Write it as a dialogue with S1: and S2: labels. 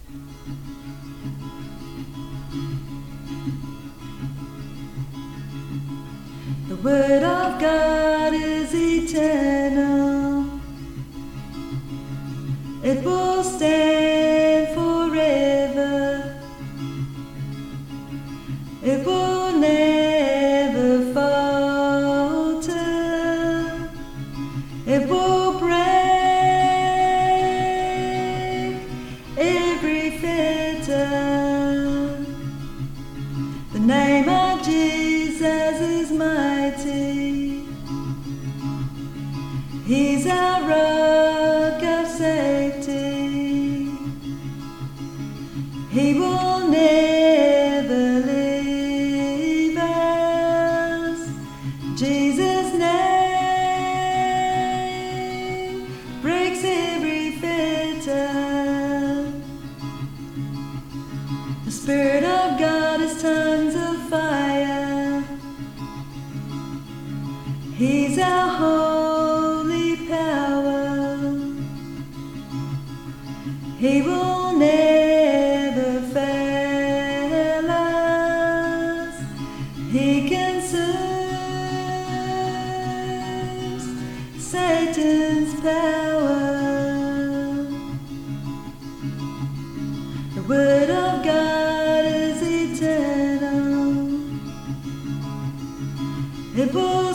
S1: The Word of God is eternal. It will stand forever. It will never falter. It will break every fetter. The name of Jesus is mighty. He's our rock of safety. He will never leave us. Jesus' name breaks every fetter. The Spirit of God is tongues of fire. He's our holy power. He will never fail us. He consumes Satan's power. The Word of God is eternal. It will